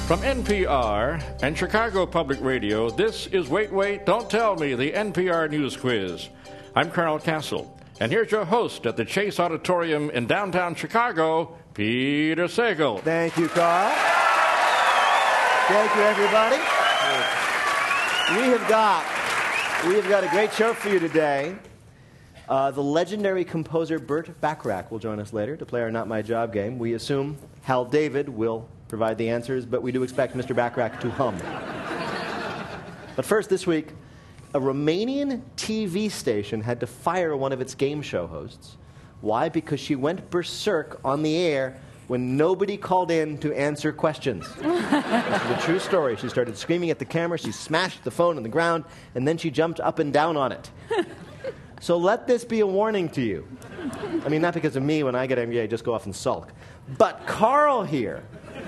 From NPR and Chicago Public Radio, this is Wait, Wait, Don't Tell Me, the NPR News Quiz. I'm Carl Castle, and here's your host at the Chase Auditorium in downtown Chicago, Peter Sagal. Thank you, Carl. Thank you, everybody. We have got a great show for you today. The legendary composer Burt Bacharach will join us later to play our Not My Job game. We assume Hal David will provide the answers, but we do expect Mr. Bacharach to hum. But first, this week, a Romanian TV station had to fire one of its game show hosts. Why? Because she went berserk on the air when nobody called in to answer questions. This is a true story. She started screaming at the camera, she smashed the phone on the ground, and then she jumped up and down on it. So let this be a warning to you. I mean, not because of me. When I get angry, I just go off and sulk. But Carl here,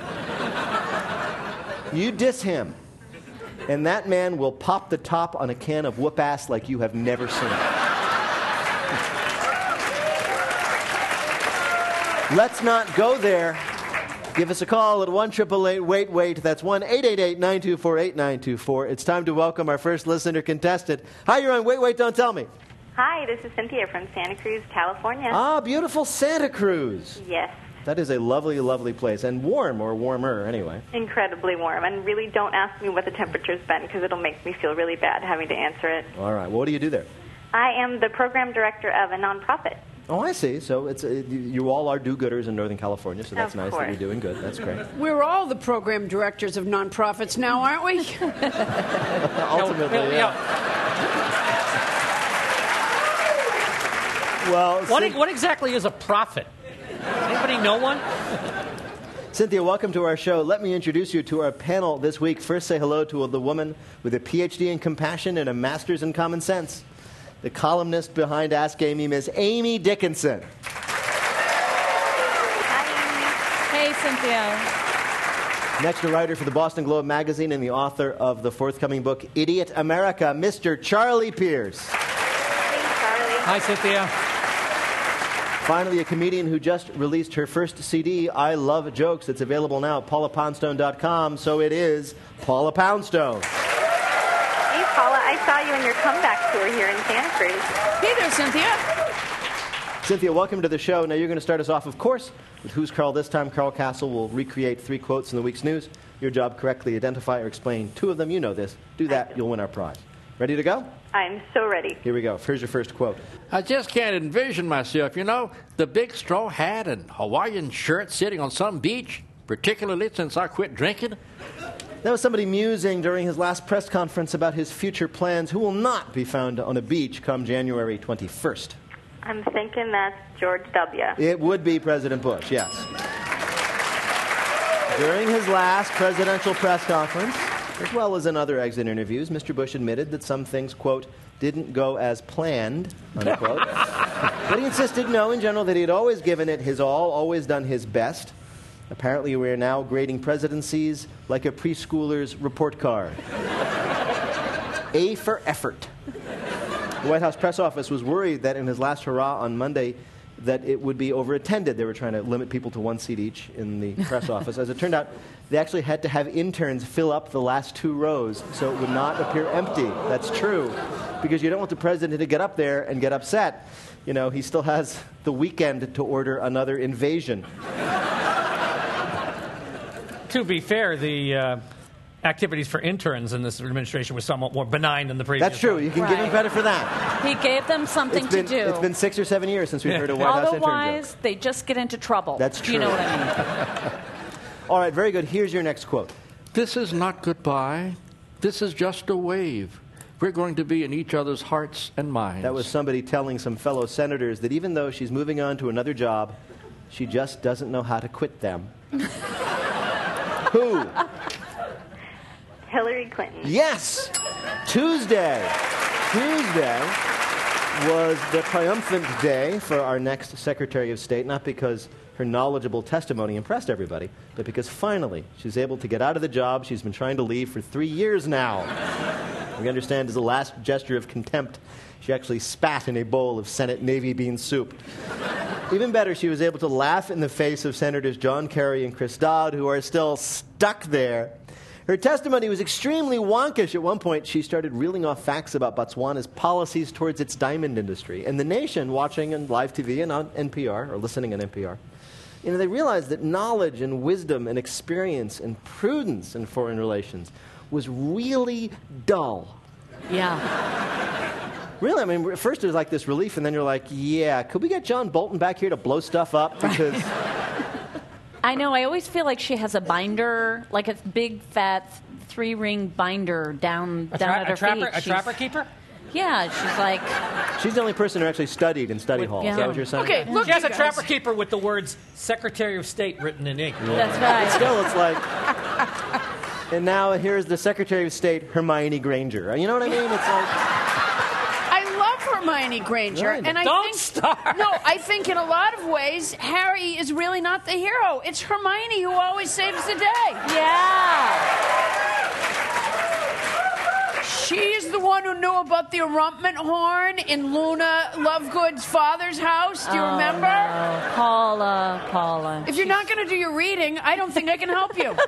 you diss him, and that man will pop the top on a can of whoop-ass like you have never seen. Let's not go there. Give us a call at 1-888-WAIT-WAIT. That's 1-888-924-8924. It's time to welcome our first listener contestant. Hi, you're on Wait, Wait, Don't Tell Me. Hi, this is Cynthia from Santa Cruz, California. Ah, beautiful Santa Cruz. Yes. That is a lovely, lovely place. And warm, or warmer, anyway. Incredibly warm. And really don't ask me what the temperature's been, because it'll make me feel really bad having to answer it. All right. Well, what do you do there? I am the program director of a nonprofit. Oh, I see. So it's you all are do-gooders in Northern California, so that's Of nice course. that you're doing good. That's great. We're all the program directors of nonprofits now, aren't we? Ultimately, yeah. Well, what exactly is a prophet? Anybody know one? Cynthia, welcome to our show. Let me introduce you to our panel this week. First, say hello to the woman with a Ph.D. in compassion and a master's in common sense. The columnist behind Ask Amy, Miss Amy Dickinson. Hi. Hey, Cynthia. Next, a writer for the Boston Globe magazine and the author of the forthcoming book, Idiot America, Mr. Charlie Pierce. Hey, Charlie. Hi, Cynthia. Finally, a comedian who just released her first CD, I Love Jokes. It's available now at paulapoundstone.com. So it is Paula Poundstone. Hey, Paula, I saw you in your comeback tour here in Santa Cruz. Hey there, Cynthia. Cynthia, welcome to the show. Now, you're going to start us off, of course, with Who's Carl this time. Carl Castle will recreate 3 quotes in the week's news. Your job, correctly identify or explain 2 of them. You know this. Do that, you'll win our prize. Ready to go? I'm so ready. Here we go. Here's your first quote. I just can't envision myself, the big straw hat and Hawaiian shirt sitting on some beach, particularly since I quit drinking. That was somebody musing during his last press conference about his future plans, who will not be found on a beach come January 21st. I'm thinking that's George W. It would be President Bush, yes. During his last presidential press conference, as well as in other exit interviews, Mr. Bush admitted that some things, quote, didn't go as planned, unquote. But he insisted, no, in general, that he had always given it his all, always done his best. Apparently, we are now grading presidencies like a preschooler's report card. A for effort. The White House press office was worried that in his last hurrah on Monday, that it would be overattended. They were trying to limit people to 1 seat each in the press office. As it turned out, they actually had to have interns fill up the last 2 rows so it would not appear empty. That's true, because you don't want the president to get up there and get upset. He still has the weekend to order another invasion. To be fair, the activities for interns in this administration were somewhat more benign than the previous. That's true. one. You can give him credit for that. He gave them something to do. It's been 6 or 7 years since we've heard a White House intern joke. Otherwise, they just get into trouble. That's true. You know what I mean? All right, very good. Here's your next quote. This is not goodbye. This is just a wave. We're going to be in each other's hearts and minds. That was somebody telling some fellow senators that even though she's moving on to another job, she just doesn't know how to quit them. Who? Hillary Clinton. Yes! Tuesday was the triumphant day for our next Secretary of State, not because her knowledgeable testimony impressed everybody, but because finally she's able to get out of the job she's been trying to leave for 3 years now. We understand as a last gesture of contempt, she actually spat in a bowl of Senate Navy bean soup. Even better, she was able to laugh in the face of Senators John Kerry and Chris Dodd, who are still stuck there. Her testimony was extremely wonkish. At one point, she started reeling off facts about Botswana's policies towards its diamond industry. And the nation, watching on live TV and on NPR, or listening on NPR, they realized that knowledge and wisdom and experience and prudence in foreign relations was really dull. Yeah. Really? I mean, at first there's like this relief, and then you're like, yeah, could we get John Bolton back here to blow stuff up? Because... I know. I always feel like she has a binder, like a big, fat, 3-ring binder down at her feet. A trapper keeper? Yeah, she's like... She's the only person who actually studied in study hall. yeah. Is that what you're saying? Okay, look, She has you a guys. trapper keeper with the words Secretary of State written in ink. That's right. Still, it's like... And now here's the Secretary of State, Hermione Granger. You know what I mean? It's like... I love Hermione Granger, Right. and I Don't think start. no, I think in a lot of ways Harry is really not the hero. It's Hermione who always saves the day. Yeah. She is the one who knew about the erumpment horn in Luna Lovegood's father's house. Do you remember? Oh, Paula. If you're not going to do your reading, I don't think I can help you.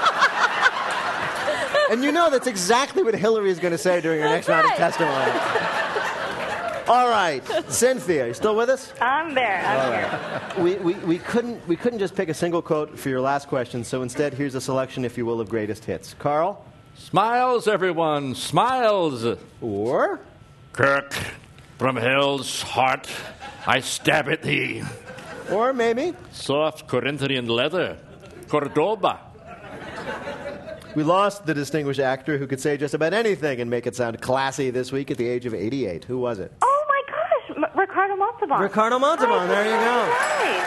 And you know that's exactly what Hillary is going to say during her next round of testimony. All right, Cynthia, you still with us? I'm there. I'm here. We couldn't just pick a single quote for your last question, so instead here's a selection, if you will, of greatest hits. Carl? Smiles, everyone, smiles. Or? Kirk, from hell's heart, I stab at thee. Or maybe? Soft Corinthian leather, Cordoba. We lost the distinguished actor who could say just about anything and make it sound classy this week at the age of 88. Who was it? Oh my gosh, Ricardo Montalban. Ricardo Montalban, there you go. Right.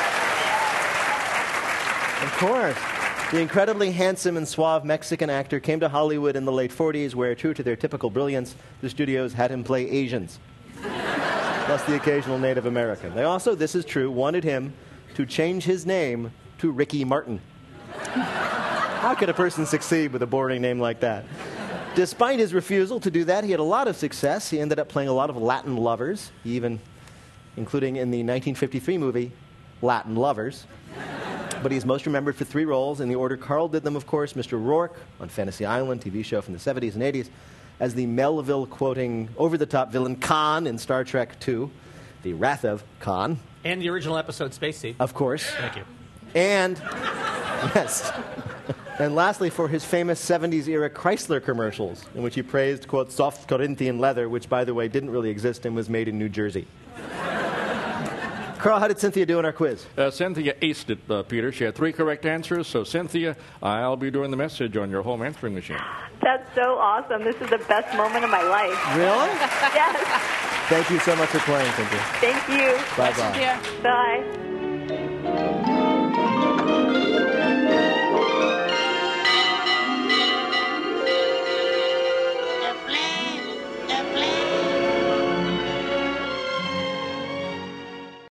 Of course. The incredibly handsome and suave Mexican actor came to Hollywood in the late 40s, where, true to their typical brilliance, the studios had him play Asians, plus the occasional Native American. They also, this is true, wanted him to change his name to Ricky Martin. How could a person succeed with a boring name like that? Despite his refusal to do that, he had a lot of success. He ended up playing a lot of Latin lovers, including in the 1953 movie Latin Lovers. But he's most remembered for 3 roles, in the order Carl did them, of course. Mr. Rourke on Fantasy Island, TV show from the 70s and 80s, as the Melville-quoting, over-the-top villain Khan in Star Trek II, the Wrath of Khan. And the original episode Space Seed. Of course. Thank you. And, yes. And lastly, for his famous 70s-era Chrysler commercials, in which he praised, quote, soft Corinthian leather, which, by the way, didn't really exist and was made in New Jersey. Carl, how did Cynthia do in our quiz? Cynthia aced it, Peter. She had 3 correct answers. So, Cynthia, I'll be doing the message on your home answering machine. That's so awesome. This is the best moment of my life. Really? Yes. Thank you so much for playing, Cynthia. Thank you. Bye-bye. Yeah. Bye.